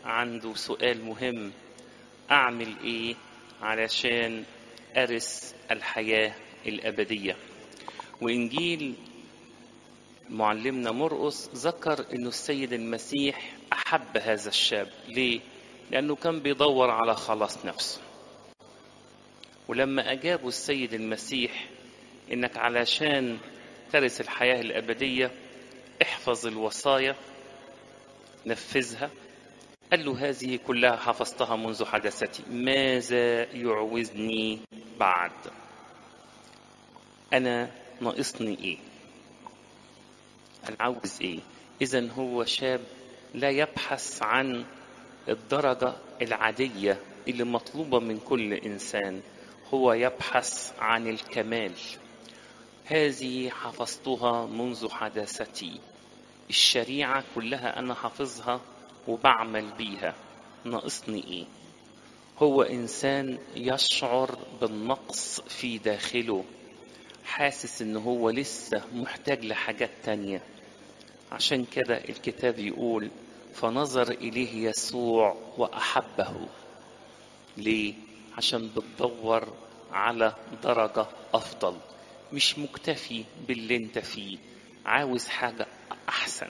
عنده سؤال مهم: أعمل إيه علشان أرث الحياة الأبدية؟ وإنجيل معلمنا مرقس ذكر إنه السيد المسيح أحب هذا الشاب. ليه؟ لأنه كان بيدور على خلاص نفسه. ولما أجابه السيد المسيح إنك علشان ترث الحياة الأبدية احفظ الوصايا نفذها، قال له: هذه كلها حفظتها منذ حدثتي، ماذا يعوزني بعد؟ أنا ناقصني إيه؟ أنا عاوز إيه؟ إذن هو شاب لا يبحث عن الدرجة العادية اللي مطلوبة من كل إنسان، هو يبحث عن الكمال. هذه حفظتها منذ حداثتي، الشريعة كلها أنا حافظها وبعمل بيها، ناقصني إيه؟ هو إنسان يشعر بالنقص في داخله، حاسس إنه هو لسه محتاج لحاجات تانية. عشان كده الكتاب يقول: فنظر إليه يسوع وأحبه. ليه؟ عشان بتدور على درجة أفضل، مش مكتفي باللي انت فيه، عاوز حاجة أحسن.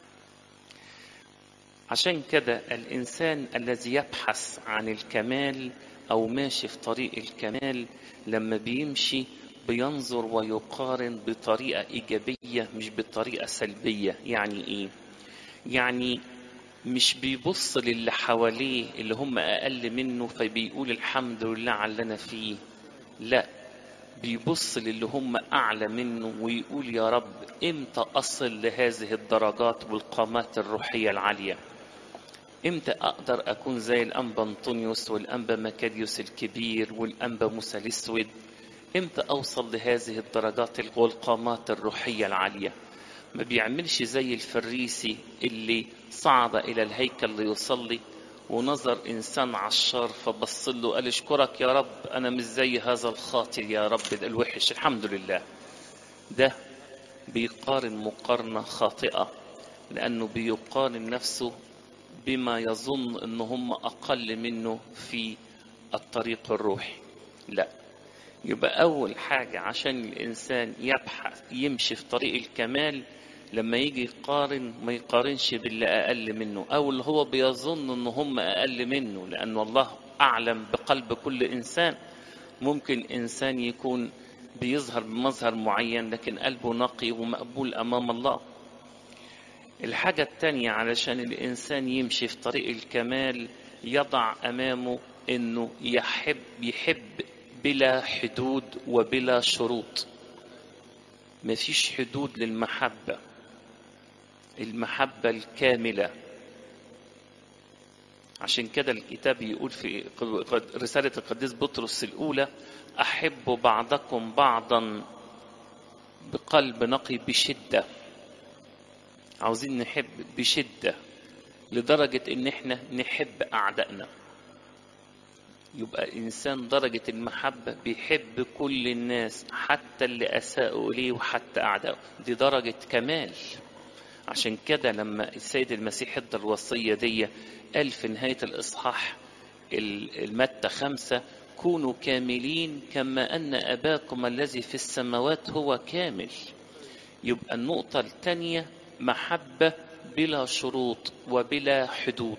عشان كده الإنسان الذي يبحث عن الكمال أو ماشي في طريق الكمال لما بيمشي بينظر ويقارن بطريقة إيجابية مش بطريقة سلبية. يعني إيه؟ يعني مش بيبص للي حواليه اللي هم أقل منه فبيقول الحمد لله على اللي أنا فيه، لا، بيبص للي هم أعلى منه ويقول: يا رب إمتى أصل لهذه الدرجات والقامات الروحية العالية؟ إمتى أقدر أكون زي الأنبا أنطونيوس والأنبا مكاريوس الكبير والأنبا موسى الأسود؟ إمتى أوصل لهذه الدرجات والقامات الروحية العالية؟ ما بيعملش زي الفريسي اللي صعد إلى الهيكل ليصلي ونظر إنسان عشار فبص له قال: اشكرك يا رب، أنا مش زي هذا الخاطئ يا رب الوحش، الحمد لله. ده بيقارن مقارنة خاطئة، لأنه بيقارن نفسه بما يظن أنه هم أقل منه في الطريق الروحي. لا، يبقى أول حاجة عشان الإنسان يبحث يمشي في طريق الكمال، لما يجي يقارن ما يقارنش باللي أقل منه أو اللي هو بيظن أنه هم أقل منه، لأن الله أعلم بقلب كل إنسان. ممكن إنسان يكون بيظهر بمظهر معين لكن قلبه نقي ومقبول أمام الله. الحاجة التانية علشان الإنسان يمشي في طريق الكمال يضع أمامه أنه يحب بلا حدود وبلا شروط. مفيش حدود للمحبة، المحبة الكاملة. عشان كده الكتاب يقول في رسالة القديس بطرس الأولى: أحبوا بعضكم بعضا بقلب نقي بشدة. عاوزين نحب بشدة لدرجة إن إحنا نحب أعدائنا. يبقى إنسان درجة المحبة بيحب كل الناس حتى اللي أساءوا إليه وحتى أعدائه، دي درجة كمال. عشان كده لما السيد المسيح ادى الوصية دي قال في نهاية الإصحاح المتى 5: كونوا كاملين كما أن أباكم الذي في السماوات هو كامل. يبقى النقطة الثانية محبة بلا شروط وبلا حدود.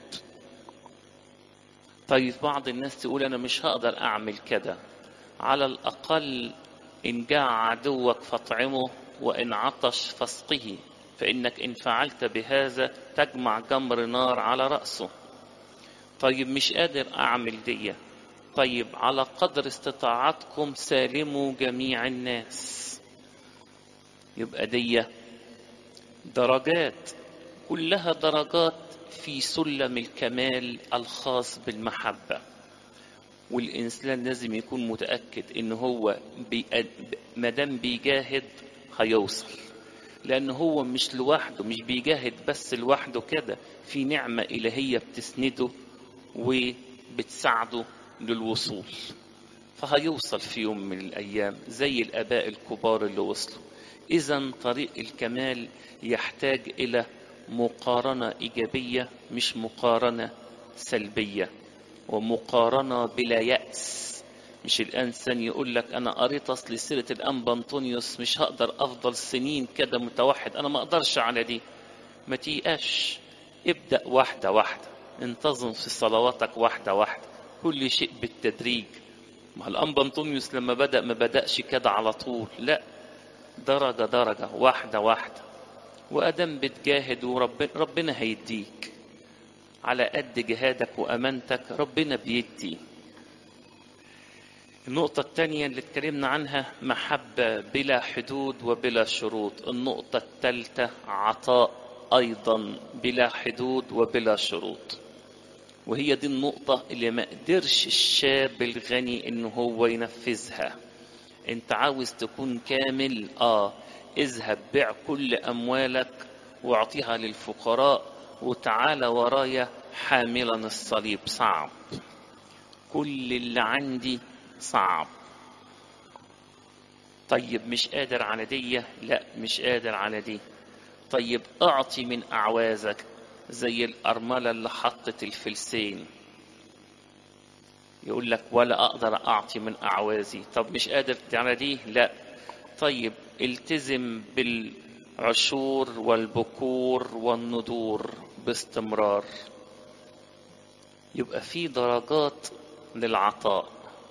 طيب بعض الناس تقول: أنا مش هقدر أعمل كده. على الأقل إن جاع عدوك فاطعمه وإن عطش فاسقه، فإنك إن فعلت بهذا تجمع جمر نار على رأسه. طيب مش قادر أعمل دي، طيب على قدر استطاعتكم سالموا جميع الناس. يبقى دي درجات، كلها درجات في سلم الكمال الخاص بالمحبة. والإنسان لازم يكون متأكد إن هو مادام بيجاهد هيوصل، لأن هو مش لوحده، مش بيجاهد بس لوحده كده، في نعمة إلهية بتسنده وبتساعده للوصول، فهيوصل في يوم من الأيام زي الآباء الكبار اللي وصلوا. إذن طريق الكمال يحتاج إلى مقارنة إيجابية مش مقارنة سلبية ومقارنة بلا يأس. مش الإنسان يقول لك أنا قريت أصل سيرة الأنبا أنطونيوس مش هقدر أفضل سنين كده متوحد، أنا ما أقدرش على دي. ما تيأش، ابدأ واحدة واحدة، انتظم في صلواتك واحدة واحدة، كل شيء بالتدريج. ما الأنبا أنطونيوس لما بدأ ما بدأش كده على طول، لا، درجة درجة، واحدة واحدة. وأدم بتجاهد وربنا هيديك على قد جهادك وأمانتك، ربنا بيدي. النقطة الثانية اللي اتكلمنا عنها محبة بلا حدود وبلا شروط. النقطة الثالثة عطاء أيضا بلا حدود وبلا شروط، وهي دي النقطة اللي ما قدرش الشاب الغني إنه هو ينفذها. أنت عاوز تكون كامل، اذهب بيع كل أموالك واعطيها للفقراء وتعال ورايا حاملا الصليب. صعب، كل اللي عندي صعب. طيب مش قادر على دي؟ لا مش قادر على دي. طيب اعطي من اعوازك، زي الارملة اللي حطت الفلسين، يقول لك ولا اقدر اعطي من اعوازي. طب مش قادر على دي؟ لا. طيب التزم بالعشور والبكور والنذور باستمرار. يبقى في درجات للعطاء.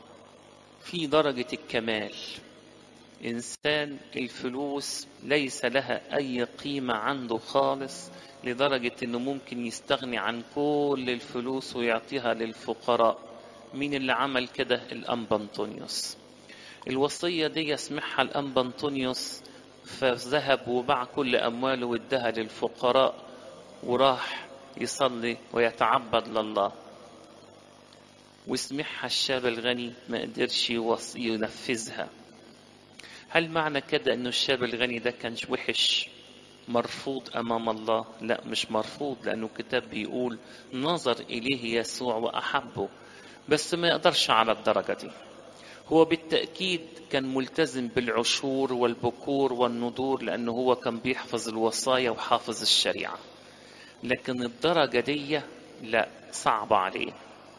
في درجة الكمال، إنسان الفلوس ليس لها أي قيمة عنده خالص، لدرجة إنه ممكن يستغني عن كل الفلوس ويعطيها للفقراء. مين اللي عمل كده؟ الأنبا أنطونيوس. الوصية دي يسمعها الأنبا أنطونيوس، فذهب وباع كل أمواله وادها للفقراء وراح يصلي ويتعبد لله. واسمعها الشاب الغني ما قدرش ينفذها. هل معنى كده انه الشاب الغني ده كان وحش مرفوض امام الله؟ لا مش مرفوض، لانه الكتاب بيقول نظر اليه يسوع واحبه، بس ما يقدرش على الدرجة دي. هو بالتأكيد كان ملتزم بالعشور والبكور والنذور، لانه هو كان بيحفظ الوصايا وحافظ الشريعة، لكن الدرجة دي لا، صعبة عليه.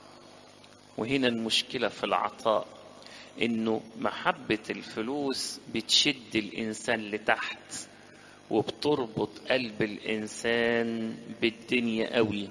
وهنا المشكلة في العطاء، انه محبة الفلوس بتشد الانسان لتحت وبتربط قلب الانسان بالدنيا قوي،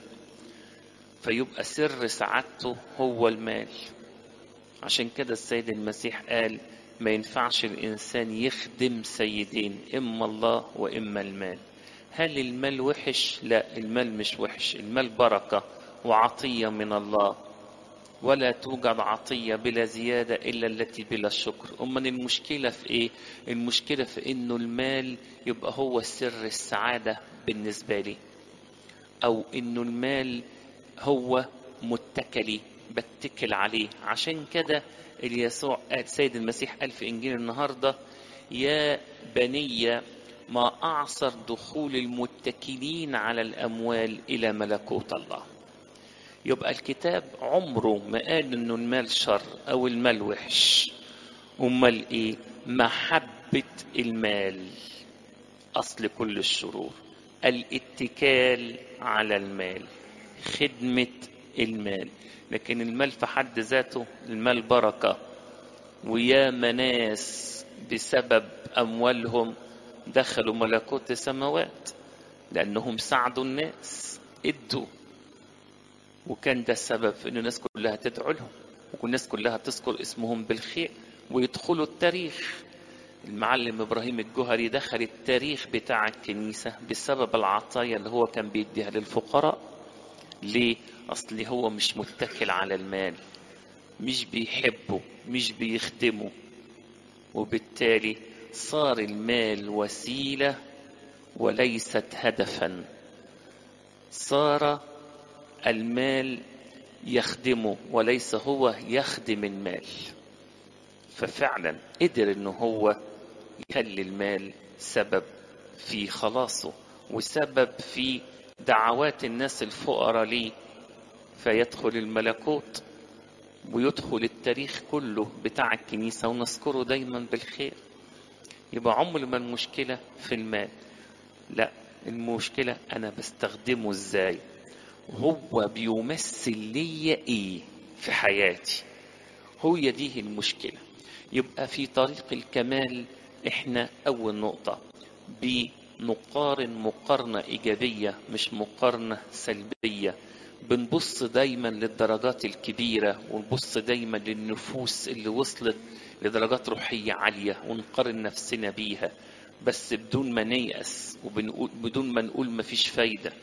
فيبقى سر سعادته هو المال. عشان كده السيد المسيح قال ما ينفعش الانسان يخدم سيدين، اما الله واما المال. هل المال وحش؟ لا، المال مش وحش، المال بركة وعطية من الله، ولا توجد عطية بلا زيادة إلا التي بلا الشكر. أما المشكلة في إيه؟ المشكلة في إنه المال يبقى هو سر السعادة بالنسبة لي، أو إنه المال هو متكلي، بتكل عليه. عشان كده اليسوع السيد المسيح قال في إنجيل النهاردة يا بني ما أعصر دخول المتكلين على الأموال إلى ملكوت الله. يبقى الكتاب عمره ما قال انه المال شر او المال وحش. امال ايه؟ محبة المال اصل كل الشرور، الاتكال على المال، خدمة المال. لكن المال في حد ذاته، المال بركة، ويا ناس بسبب اموالهم دخلوا ملكوت السماوات لانهم ساعدوا الناس، ادوا. وكان ده السبب في ان الناس كلها تدعو لهم، والناس كلها تذكر اسمهم بالخير ويدخلوا التاريخ. المعلم ابراهيم الجوهري دخل التاريخ بتاع الكنيسة بسبب العطايا اللي هو كان بيديها للفقراء. ليه؟ اصل هو مش متكل على المال، مش بيحبه، مش بيخدمه، وبالتالي صار المال وسيلة وليست هدفا. صار المال يخدمه وليس هو يخدم المال. ففعلا قدر انه هو يخلي المال سبب في خلاصه وسبب في دعوات الناس الفقراء ليه، فيدخل الملكوت ويدخل التاريخ كله بتاع الكنيسة ونذكره دايما بالخير. يبقى عمر ما المشكلة في المال، لا، المشكلة أنا بستخدمه إزاي. هو بيمثل لي ايه في حياتي. هي دي المشكلة. يبقى في طريق الكمال احنا اول نقطة بنقارن مقارنة ايجابية مش مقارنة سلبية. بنبص دايما للدرجات الكبيرة ونبص دايما للنفوس اللي وصلت لدرجات روحية عالية ونقارن نفسنا بيها، بس بدون ما نيأس وبدون ما نقول مفيش فايدة.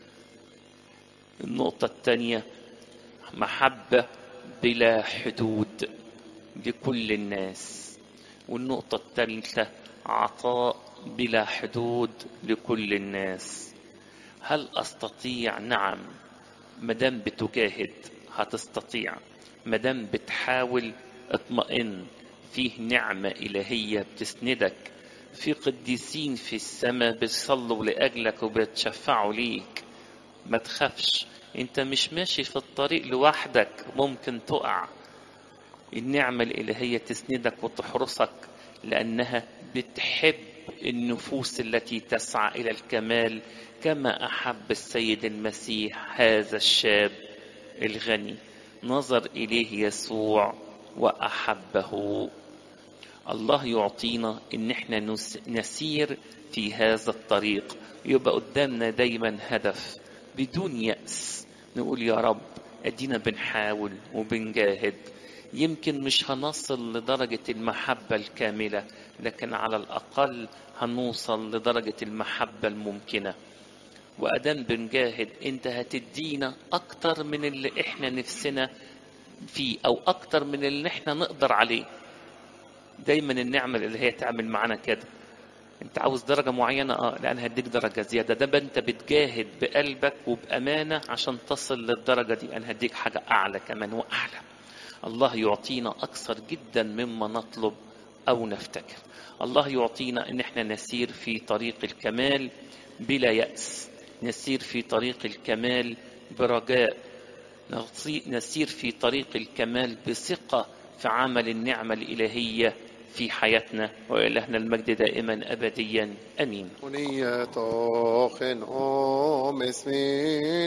النقطة التانية محبة بلا حدود لكل الناس. والنقطة الثالثة عطاء بلا حدود لكل الناس. هل أستطيع؟ نعم. مدام بتجاهد هتستطيع، مدام بتحاول اطمئن. فيه نعمة إلهية بتسندك، في قديسين في السماء بيصلوا لأجلك وبيتشفعوا ليك. ما تخافش، انت مش ماشي في الطريق لوحدك، ممكن تقع. النعمة الإلهية تسندك وتحرسك لأنها بتحب النفوس التي تسعى إلى الكمال كما أحب السيد المسيح هذا الشاب الغني، نظر إليه يسوع وأحبه. الله يعطينا إن احنا نسير في هذا الطريق، يبقى قدامنا دايما هدف بدون يأس. نقول يا رب أدينا بنحاول وبنجاهد، يمكن مش هنصل لدرجة المحبة الكاملة، لكن على الأقل هنوصل لدرجة المحبة الممكنة. وأدام بنجاهد انت هتدينا أكتر من اللي احنا نفسنا فيه أو أكتر من اللي احنا نقدر عليه. دايما النعمة اللي هي تعمل معنا كده. انت عاوز درجة معينة، لأن هديك درجة زيادة. ده انت بتجاهد بقلبك وبأمانة عشان تصل للدرجة دي، أنا هديك حاجة أعلى كمان وأعلى. الله يعطينا أكثر جدا مما نطلب أو نفتكر. الله يعطينا إن احنا نسير في طريق الكمال بلا يأس، نسير في طريق الكمال برجاء، نسير في طريق الكمال بثقة في عمل النعمة الإلهية في حياتنا. وإلهنا المجد دائما أبديا. أمين.